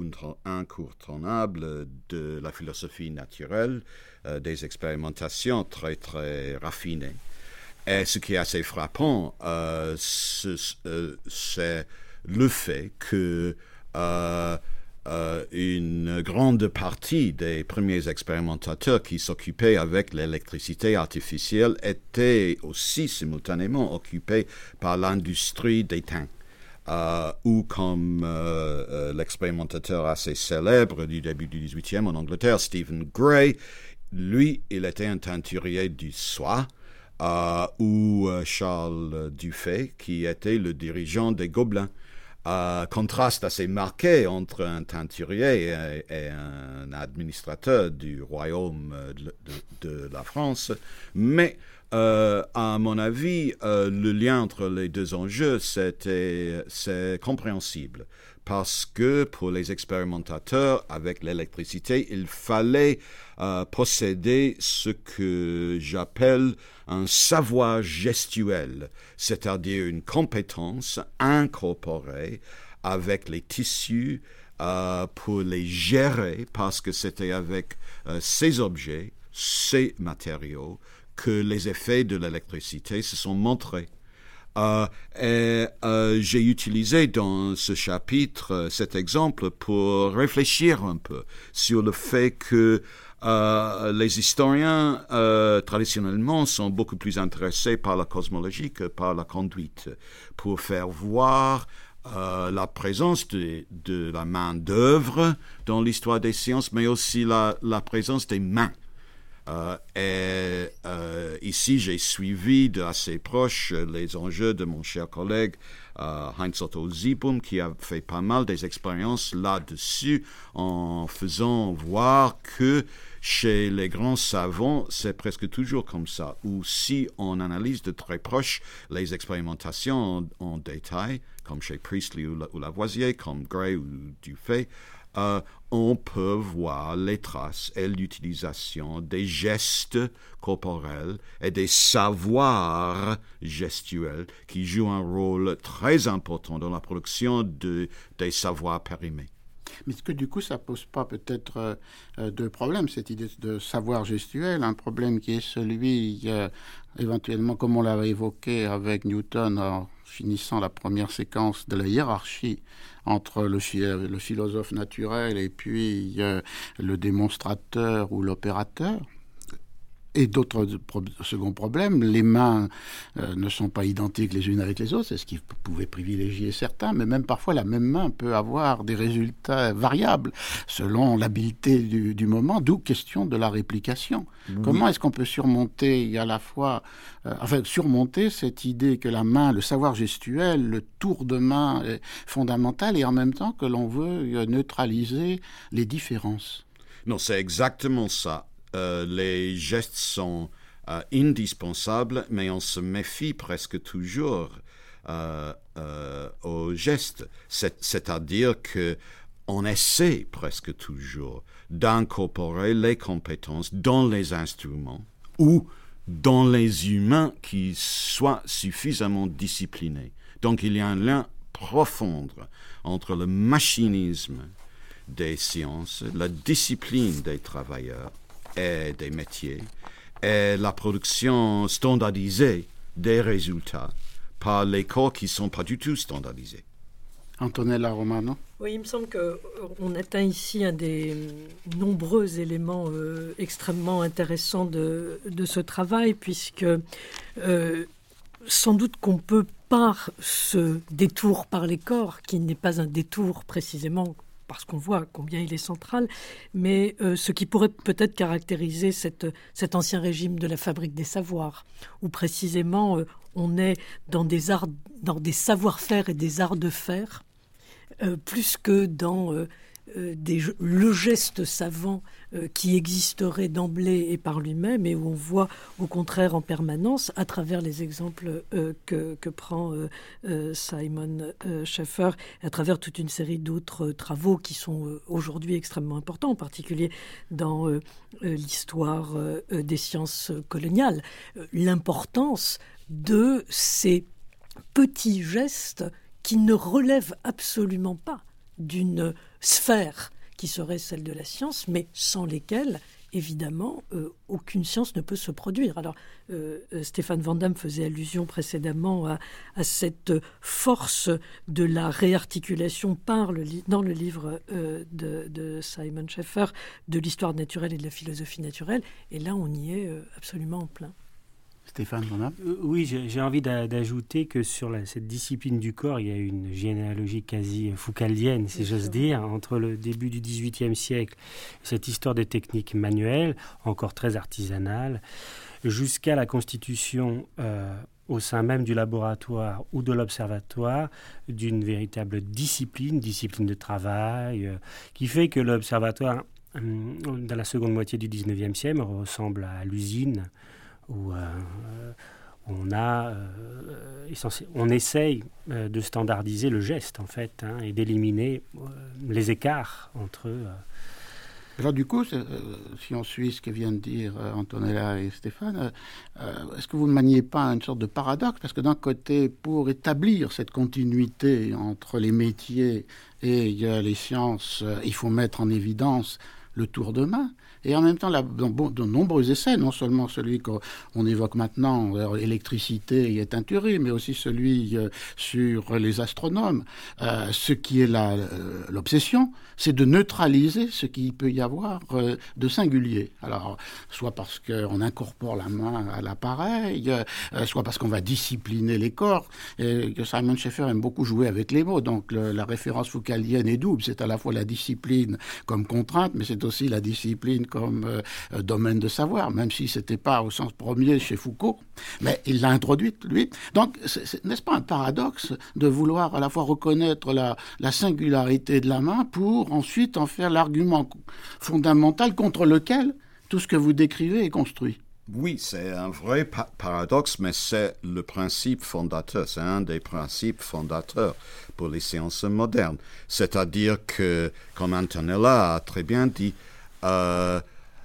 incontournables de la philosophie naturelle, euh, des expérimentations très, très raffinées. Et ce qui est assez frappant, euh, ce, euh, c'est le fait que euh, euh, une grande partie des premiers expérimentateurs qui s'occupaient avec l'électricité artificielle étaient aussi simultanément occupés par l'industrie des teints. Euh, ou comme euh, euh, l'expérimentateur assez célèbre du début du dix-huitième en Angleterre, Stephen Gray, lui, il était un teinturier du soie, euh, ou euh, Charles Dufay, qui était le dirigeant des Gobelins. Euh, contraste assez marqué entre un teinturier et, et un administrateur du royaume de, de, de la France, mais Euh, à mon avis, euh, le lien entre les deux enjeux, c'était, c'est compréhensible. Parce que pour les expérimentateurs, avec l'électricité, il fallait euh, posséder ce que j'appelle un savoir gestuel, c'est-à-dire une compétence incorporée avec les tissus euh, pour les gérer, parce que c'était avec euh, ces objets, ces matériaux, que les effets de l'électricité se sont montrés. Euh, et euh, j'ai utilisé dans ce chapitre euh, cet exemple pour réfléchir un peu sur le fait que euh, les historiens euh, traditionnellement sont beaucoup plus intéressés par la cosmologie que par la conduite, pour faire voir Euh, la présence de, de la main-d'œuvre dans l'histoire des sciences, mais aussi la, la présence des mains. Euh, et euh, ici, j'ai suivi de assez proche les enjeux de mon cher collègue euh, Heinz Otto Zibum, qui a fait pas mal des expériences là-dessus, en faisant voir que chez les grands savants, c'est presque toujours comme ça, où si on analyse de très proche les expérimentations en, en détail, comme chez Priestley ou, la, ou Lavoisier, comme Gray ou Dufay, Euh, on peut voir les traces et l'utilisation des gestes corporels et des savoirs gestuels qui jouent un rôle très important dans la production de, des savoirs périmés. Mais est-ce que du coup, ça ne pose pas peut-être euh, deux problèmes, cette idée de savoir gestuel, un problème qui est celui, euh, éventuellement, comme on l'avait évoqué avec Newton en finissant la première séquence de la hiérarchie entre le, le philosophe naturel et puis euh, le démonstrateur ou l'opérateur, Et d'autres pro- second problème, les mains euh, ne sont pas identiques les unes avec les autres, c'est ce qui p- pouvait privilégier certains, mais même parfois la même main peut avoir des résultats variables selon l'habileté du, du moment, d'où question de la réplication. Oui. Comment est-ce qu'on peut surmonter à la fois, euh, enfin surmonter cette idée que la main, le savoir gestuel, le tour de main est fondamental et en même temps que l'on veut neutraliser les différences? Non, c'est exactement ça. Euh, les gestes sont euh, indispensables, mais on se méfie presque toujours euh, euh, aux gestes. C'est, c'est-à-dire qu'on essaie presque toujours d'incorporer les compétences dans les instruments ou dans les humains qui soient suffisamment disciplinés. Donc il y a un lien profond entre le machinisme des sciences, la discipline des travailleurs et des métiers, et la production standardisée des résultats par les corps qui ne sont pas du tout standardisés. Antonella Romano. Oui, il me semble qu'on atteint ici un des nombreux éléments euh, extrêmement intéressants de, de ce travail, puisque euh, sans doute qu'on peut, par ce détour par les corps, qui n'est pas un détour précisément parce qu'on voit combien il est central, mais euh, ce qui pourrait peut-être caractériser cette, cet ancien régime de la fabrique des savoirs, où précisément euh, on est dans des arts, dans des savoir-faire et des arts de faire, euh, plus que dans euh, euh, des, le geste savant euh, qui existerait d'emblée et par lui-même, et où on voit au contraire en permanence, à travers les exemples euh, que, que prend euh, euh, Simon euh, Scheffer, à travers toute une série d'autres euh, travaux qui sont euh, aujourd'hui extrêmement importants, en particulier dans euh, euh, l'histoire euh, des sciences coloniales, euh, l'importance de ces petits gestes qui ne relèvent absolument pas d'une sphère qui serait celle de la science, mais sans lesquelles, évidemment, euh, aucune science ne peut se produire. Alors, euh, Stéphane Van Damme faisait allusion précédemment à, à cette force de la réarticulation par le li- dans le livre euh, de, de Simon Scheffer, de l'histoire naturelle et de la philosophie naturelle, et là, on y est euh, absolument en plein. Stéphane Van Damme. Euh, oui, j'ai, j'ai envie d'a, d'ajouter que sur la, cette discipline du corps, il y a une généalogie quasi foucaldienne, si Bien j'ose sûr. dire, entre le début du dix-huitième siècle, cette histoire des techniques manuelles, encore très artisanale, jusqu'à la constitution euh, au sein même du laboratoire ou de l'observatoire d'une véritable discipline, discipline de travail, euh, qui fait que l'observatoire, euh, dans la seconde moitié du dix-neuvième siècle, ressemble à l'usine, où euh, on a, euh, essentiel, on essaye euh, de standardiser le geste en fait, hein, et d'éliminer euh, les écarts entre eux. Alors du coup, euh, si on suit ce que viennent de dire euh, Antonella et Stéphane, euh, est-ce que vous ne maniez pas une sorte de paradoxe? Parce que d'un côté, pour établir cette continuité entre les métiers et euh, les sciences, euh, il faut mettre en évidence le tour de main. Et en même temps, là, dans de nombreux essais, non seulement celui qu'on évoque maintenant, euh, électricité et teinturerie, mais aussi celui euh, sur les astronomes, euh, ce qui est la, euh, l'obsession, c'est de neutraliser ce qu'il peut y avoir euh, de singulier. Alors, soit parce qu'on incorpore la main à l'appareil, euh, soit parce qu'on va discipliner les corps, et que Simon Scheffer aime beaucoup jouer avec les mots. Donc, le, la référence foucaldienne est double. C'est à la fois la discipline comme contrainte, mais c'est aussi la discipline comme euh, domaine de savoir, même si ce n'était pas au sens premier chez Foucault, mais il l'a introduite, lui. Donc, c'est, c'est, n'est-ce pas un paradoxe de vouloir à la fois reconnaître la, la singularité de la main pour ensuite en faire l'argument fondamental contre lequel tout ce que vous décrivez est construit? Oui, c'est un vrai pa- paradoxe, mais c'est le principe fondateur, c'est un des principes fondateurs pour les sciences modernes. C'est-à-dire que, comme Antonella a très bien dit, euh,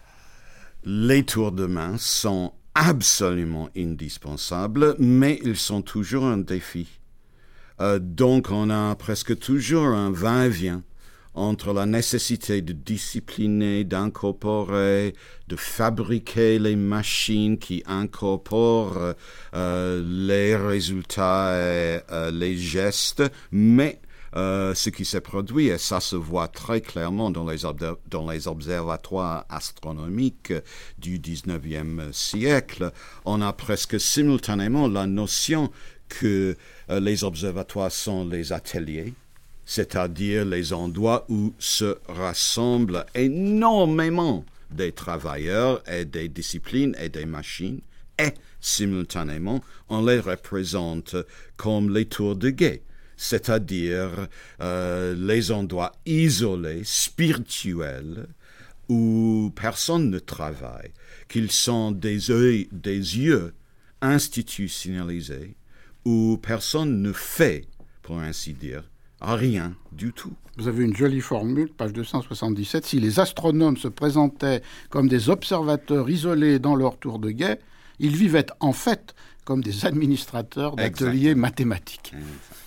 les tours de main sont absolument indispensables, mais ils sont toujours un défi. Euh, donc on a presque toujours un va-et-vient entre la nécessité de discipliner, d'incorporer, de fabriquer les machines qui incorporent euh, les résultats et euh, les gestes, mais euh, ce qui s'est produit, et ça se voit très clairement dans les, ob- dans les observatoires astronomiques du dix-neuvième siècle. On a presque simultanément la notion que euh, les observatoires sont les ateliers, c'est-à-dire les endroits où se rassemblent énormément des travailleurs et des disciplines et des machines, et simultanément, on les représente comme les tours de guet, c'est-à-dire euh, les endroits isolés, spirituels, où personne ne travaille, qu'ils sont des yeux, des yeux institutionnalisés, où personne ne fait, pour ainsi dire, rien du tout. Vous avez une jolie formule, page deux cent soixante-dix-sept. Si les astronomes se présentaient comme des observateurs isolés dans leur tour de guet, ils vivaient en fait comme des administrateurs d'ateliers mathématiques. Antonéa ?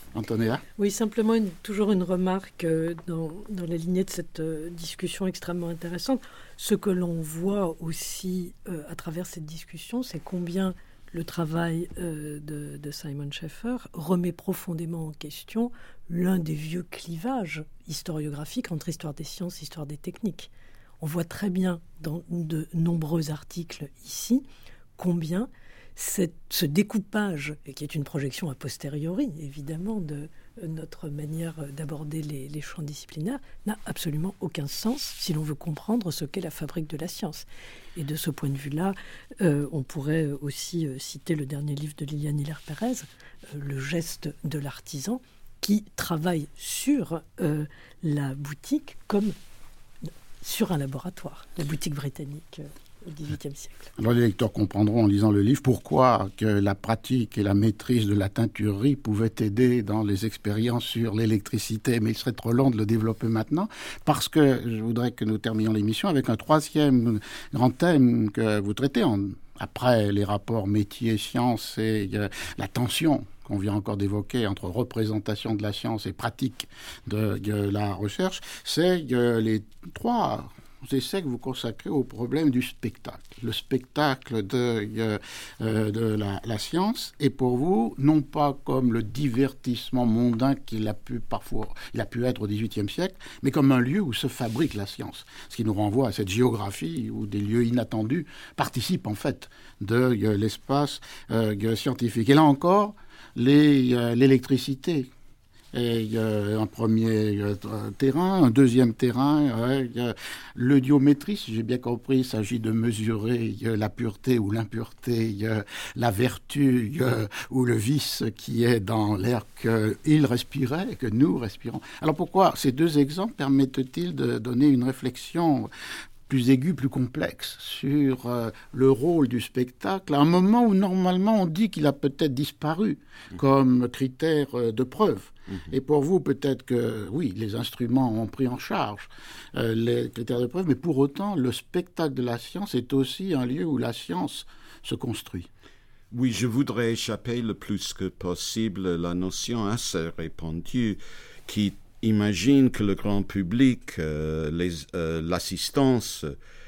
Oui, simplement une, toujours une remarque euh, dans, dans la lignée de cette euh, discussion extrêmement intéressante. Ce que l'on voit aussi euh, à travers cette discussion, c'est combien le travail euh, de, de Simon Scheffer remet profondément en question l'un des vieux clivages historiographiques entre histoire des sciences et histoire des techniques. On voit très bien dans de nombreux articles ici combien cette, ce découpage, qui est une projection a posteriori évidemment de notre manière d'aborder les, les champs disciplinaires, n'a absolument aucun sens si l'on veut comprendre ce qu'est la fabrique de la science. Et de ce point de vue-là, euh, on pourrait aussi euh, citer le dernier livre de Liliane Hiller-Pérez, euh, Le geste de l'artisan, qui travaille sur euh, la boutique comme sur un laboratoire, la boutique britannique euh, au dix-huitième siècle. Alors les lecteurs comprendront en lisant le livre pourquoi que la pratique et la maîtrise de la teinturerie pouvaient aider dans les expériences sur l'électricité, mais il serait trop long de le développer maintenant, parce que je voudrais que nous terminions l'émission avec un troisième grand thème que vous traitez en, après les rapports métiers-sciences et euh, la tension qu'on vient encore d'évoquer entre représentation de la science et pratique de, de la recherche, c'est euh, les trois essais que vous consacrez au problème du spectacle. Le spectacle de, euh, euh, de la, la science est pour vous, non pas comme le divertissement mondain qu'il a pu parfois il a pu être au dix-huitième siècle, mais comme un lieu où se fabrique la science. Ce qui nous renvoie à cette géographie où des lieux inattendus participent en fait de euh, l'espace euh, scientifique. Et là encore, les, euh, l'électricité et euh, un premier euh, terrain, un deuxième terrain, euh, l'audiométrie, si j'ai bien compris, il s'agit de mesurer euh, la pureté ou l'impureté, euh, la vertu euh, ou le vice qui est dans l'air qu'il respirait et que nous respirons. Alors pourquoi ces deux exemples permettent-ils de donner une réflexion plus aigu, plus complexe sur euh, le rôle du spectacle, à un moment où normalement on dit qu'il a peut-être disparu mmh. comme critère euh, de preuve. Mmh. Et pour vous, peut-être que, oui, les instruments ont pris en charge euh, les critères de preuve, mais pour autant, le spectacle de la science est aussi un lieu où la science se construit. Oui, je voudrais échapper le plus que possible la notion assez répandue qui imagine que le grand public, euh, les, euh, l'assistance,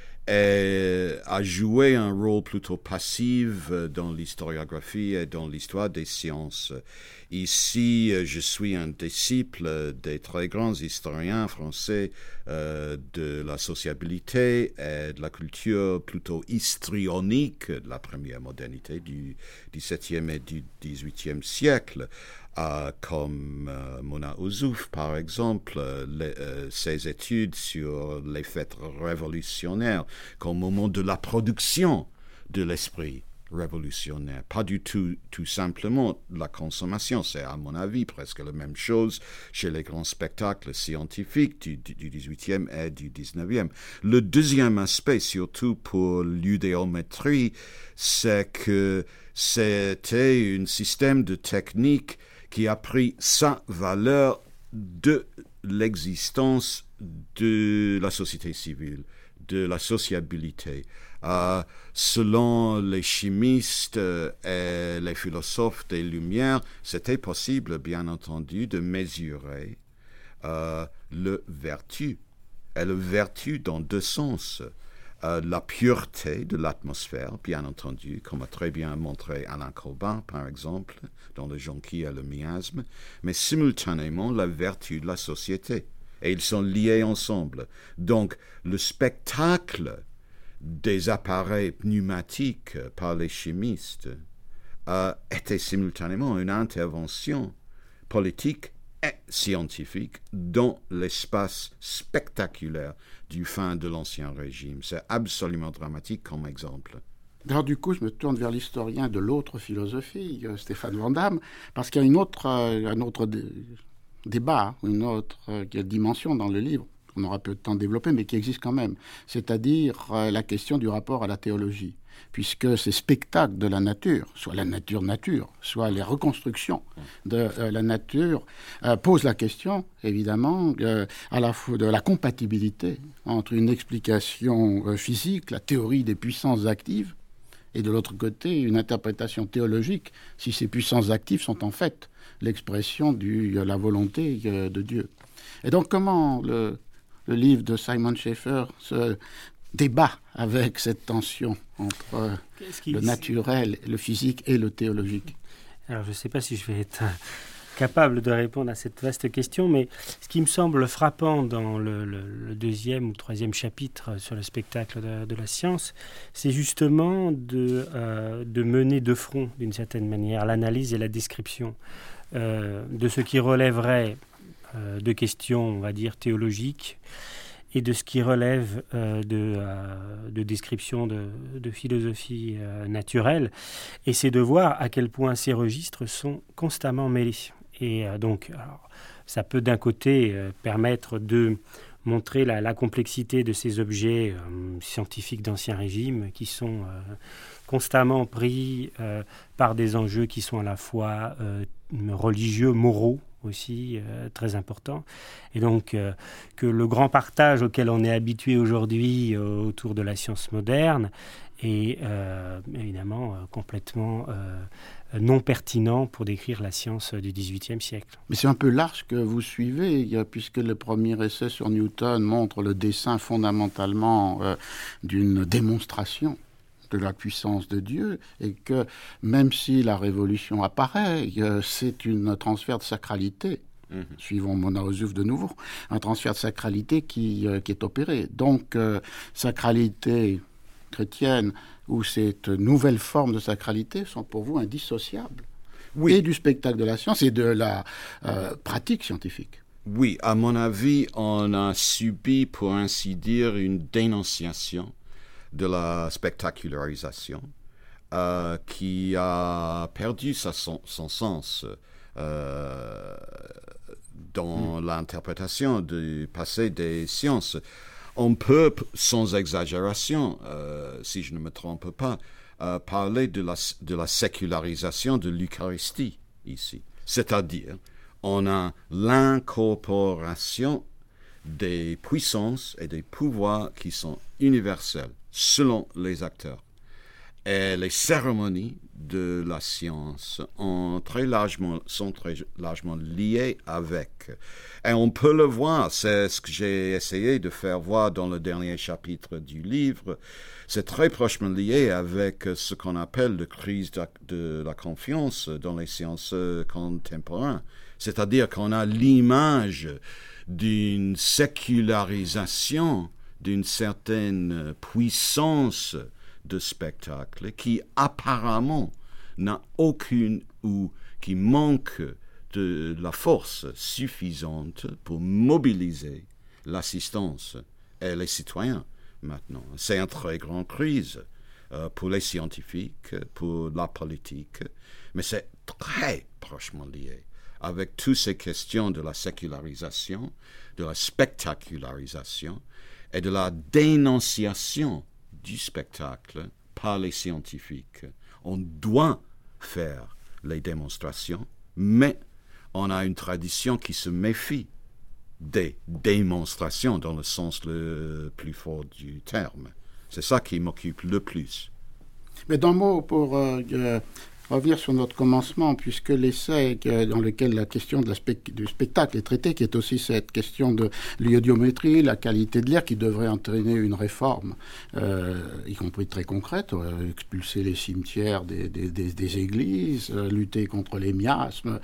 est, a joué un rôle plutôt passif dans l'historiographie et dans l'histoire des sciences. Ici, je suis un disciple des très grands historiens français euh, de la sociabilité et de la culture plutôt histrionique de la première modernité du dix-septième et du dix-huitième siècle. Euh, comme euh, Mona Ozouf, par exemple, euh, les, euh, ses études sur les faits révolutionnaires comme moment de la production de l'esprit révolutionnaire. Pas du tout, tout simplement la consommation. C'est, à mon avis, presque la même chose chez les grands spectacles scientifiques du, du, du dix-huitième et du dix-neuvième. Le deuxième aspect, surtout pour l'udéométrie, c'est que c'était un système de technique qui a pris sa valeur de l'existence de la société civile, de la sociabilité. Euh, selon les chimistes et les philosophes des Lumières, c'était possible, bien entendu, de mesurer euh, le vertu. Et le vertu dans deux sens. euh, la pureté de l'atmosphère, bien entendu, comme a très bien montré Alain Colbin, par exemple, dans Le Jonquille et le miasme, mais simultanément la vertu de la société. Et ils sont liés ensemble. Donc, le spectacle des appareils pneumatiques par les chimistes euh, était simultanément une intervention politique et scientifique dans l'espace spectaculaire du fin de l'Ancien Régime. C'est absolument dramatique comme exemple. Alors du coup, je me tourne vers l'historien de l'autre philosophie, Stéphane Van Damme, parce qu'il y a une autre, euh, un autre dé- débat, une autre euh, dimension dans le livre, qu'on aura peu de temps de développer, mais qui existe quand même, c'est-à-dire euh, la question du rapport à la théologie, puisque ces spectacles de la nature, soit la nature-nature, soit les reconstructions de euh, la nature, euh, posent la question, évidemment, euh, à la fois de la compatibilité entre une explication euh, physique, la théorie des puissances actives, et de l'autre côté, une interprétation théologique, si ces puissances actives sont en fait l'expression de la volonté euh, de Dieu. Et donc, comment le, le livre de Simon Scheffer se débat avec cette tension entre le naturel, le physique et le théologique? Alors, je ne sais pas si je vais être capable de répondre à cette vaste question, mais ce qui me semble frappant dans le, le, le deuxième ou troisième chapitre sur le spectacle de, de la science, c'est justement de, euh, de mener de front, d'une certaine manière, l'analyse et la description euh, de ce qui relèverait euh, de questions, on va dire, théologiques, et de ce qui relève euh, de, euh, de description de, de philosophie euh, naturelle. Et c'est de voir à quel point ces registres sont constamment mêlés. Et euh, donc, alors, ça peut d'un côté euh, permettre de montrer la, la complexité de ces objets euh, scientifiques d'Ancien Régime qui sont euh, constamment pris euh, par des enjeux qui sont à la fois euh, religieux, moraux, aussi euh, très important. Et donc euh, que le grand partage auquel on est habitué aujourd'hui euh, autour de la science moderne est euh, évidemment euh, complètement euh, non pertinent pour décrire la science du dix-huitième siècle. Mais c'est un peu large que vous suivez, puisque le premier essai sur Newton montre le dessin fondamentalement euh, d'une démonstration de la puissance de Dieu, et que même si la révolution apparaît, euh, c'est un transfert de sacralité, mmh. suivons Mona Ozouf de nouveau, un transfert de sacralité qui, euh, qui est opéré. Donc, euh, sacralité chrétienne ou cette nouvelle forme de sacralité sont pour vous indissociables, oui. et du spectacle de la science et de la euh, pratique scientifique. Oui, à mon avis, on a subi, pour ainsi dire, une dénonciation de la spectacularisation euh, qui a perdu sa, son, son sens euh, dans mmh. l'interprétation du passé des sciences. On peut, sans exagération, euh, si je ne me trompe pas, euh, parler de la, de la sécularisation de l'Eucharistie ici. C'est-à-dire, on a l'incorporation des puissances et des pouvoirs qui sont universels selon les acteurs. Et les cérémonies de la science ont très largement, sont très largement liées avec. Et on peut le voir, c'est ce que j'ai essayé de faire voir dans le dernier chapitre du livre. C'est très prochement lié avec ce qu'on appelle la crise de, de la confiance dans les sciences contemporaines. C'est-à-dire qu'on a l'image d'une sécularisation, d'une certaine puissance de spectacle qui apparemment n'a aucune ou qui manque de la force suffisante pour mobiliser l'assistance et les citoyens maintenant. C'est une très grande crise euh, pour les scientifiques, pour la politique, mais c'est très prochement lié avec toutes ces questions de la sécularisation, de la spectacularisation et de la dénonciation du spectacle par les scientifiques. On doit faire les démonstrations, mais on a une tradition qui se méfie des démonstrations dans le sens le plus fort du terme. C'est ça qui m'occupe le plus. Mais d'un mot pour euh, revenir sur notre commencement, puisque l'essai dans lequel la question de la spec- du spectacle est traitée, qui est aussi cette question de l'audiométrie, la qualité de l'air, qui devrait entraîner une réforme, euh, y compris très concrète, euh, expulser les cimetières des, des, des, des églises, euh, lutter contre les miasmes,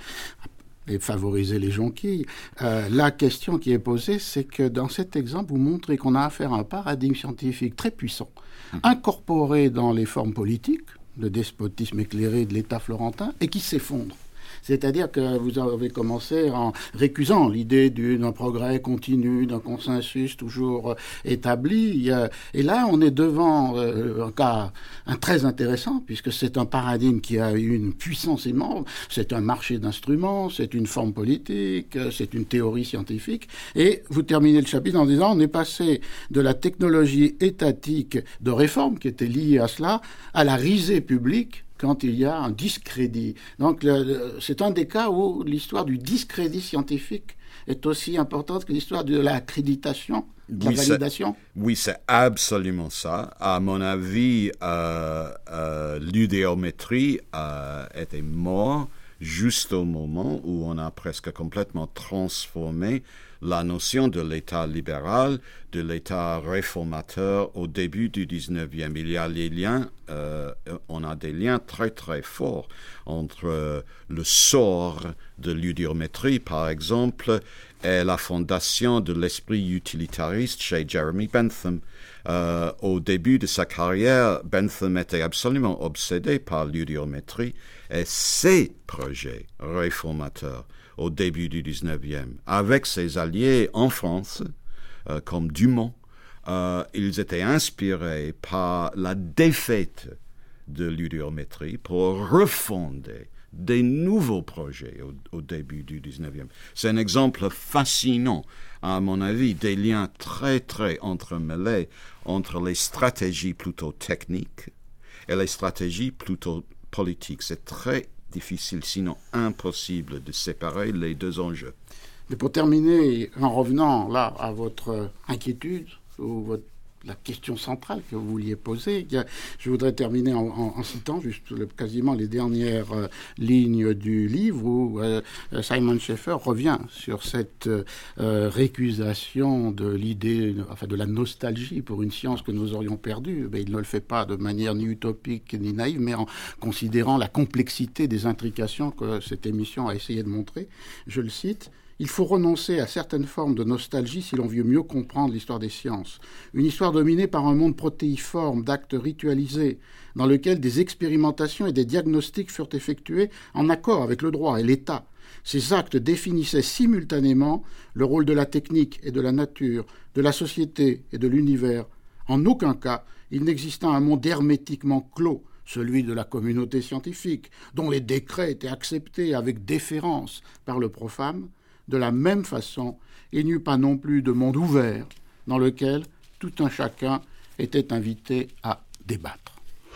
et favoriser les jonquilles. Euh, la question qui est posée, c'est que dans cet exemple, vous montrez qu'on a affaire à un paradigme scientifique très puissant, mmh. incorporé dans les formes politiques, le despotisme éclairé de l'État florentin, et qui s'effondre. C'est-à-dire que vous avez commencé en récusant l'idée d'un progrès continu, d'un consensus toujours établi. Et là, on est devant un cas un très intéressant, puisque c'est un paradigme qui a une puissance énorme. C'est un marché d'instruments, c'est une forme politique, c'est une théorie scientifique. Et vous terminez le chapitre en disant on est passé de la technologie étatique de réforme qui était liée à cela à la risée publique quand il y a un discrédit. Donc, le, le, c'est un des cas où l'histoire du discrédit scientifique est aussi importante que l'histoire de l'accréditation, de oui, la validation. C'est, oui, c'est absolument ça. À mon avis, euh, euh, l'udéométrie euh, était morte juste au moment où on a presque complètement transformé la notion de l'État libéral, de l'État réformateur au début du dix-neuvième. Il y a les liens, euh, on a des liens très très forts entre euh, le sort de l'udéométrie, par exemple, et la fondation de l'esprit utilitariste chez Jeremy Bentham. Euh, au début de sa carrière, Bentham était absolument obsédé par l'udéométrie et ses projets réformateurs au début du dix-neuvième. Avec ses alliés en France, euh, comme Dumont, euh, ils étaient inspirés par la défaite de l'udéométrie pour refonder des nouveaux projets au, au début du dix-neuvième. C'est un exemple fascinant, à mon avis, des liens très, très entremêlés entre les stratégies plutôt techniques et les stratégies plutôt politiques. C'est très difficile, sinon impossible, de séparer les deux enjeux. Mais pour terminer, en revenant là à votre inquiétude ou votre la question centrale que vous vouliez poser. Je voudrais terminer en, en, en citant juste le, quasiment les dernières euh, lignes du livre où euh, Simon Scheffer revient sur cette euh, récusation de l'idée, enfin de la nostalgie pour une science que nous aurions perdue. Mais il ne le fait pas de manière ni utopique ni naïve, mais en considérant la complexité des intrications que cette émission a essayé de montrer. Je le cite. Il faut renoncer à certaines formes de nostalgie si l'on veut mieux comprendre l'histoire des sciences. Une histoire dominée par un monde protéiforme d'actes ritualisés, dans lequel des expérimentations et des diagnostics furent effectués en accord avec le droit et l'État. Ces actes définissaient simultanément le rôle de la technique et de la nature, de la société et de l'univers. En aucun cas, il n'exista un monde hermétiquement clos, celui de la communauté scientifique, dont les décrets étaient acceptés avec déférence par le profane. De la même façon, il n'y eut pas non plus de monde ouvert dans lequel tout un chacun était invité à débattre.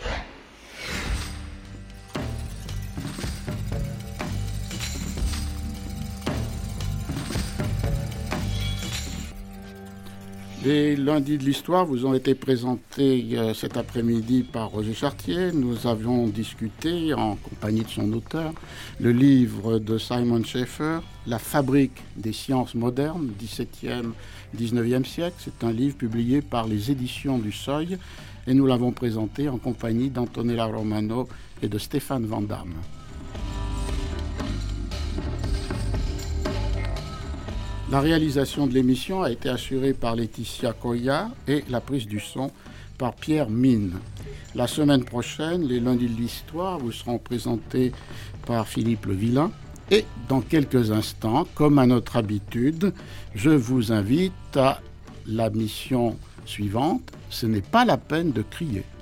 Les lundis de l'histoire vous ont été présentés euh, cet après-midi par Roger Chartier. Nous avions discuté en compagnie de son auteur le livre de Simon Scheffer, La fabrique des sciences modernes, dix-septième dix-neuvième siècle. C'est un livre publié par les éditions du Seuil et nous l'avons présenté en compagnie d'Antonella Romano et de Stéphane Van Damme. La réalisation de l'émission a été assurée par Laetitia Koya et la prise du son par Pierre Mine. La semaine prochaine, les lundis de l'histoire vous seront présentés par Philippe Le Villain. Et dans quelques instants, comme à notre habitude, je vous invite à la mission suivante. Ce n'est pas la peine de crier.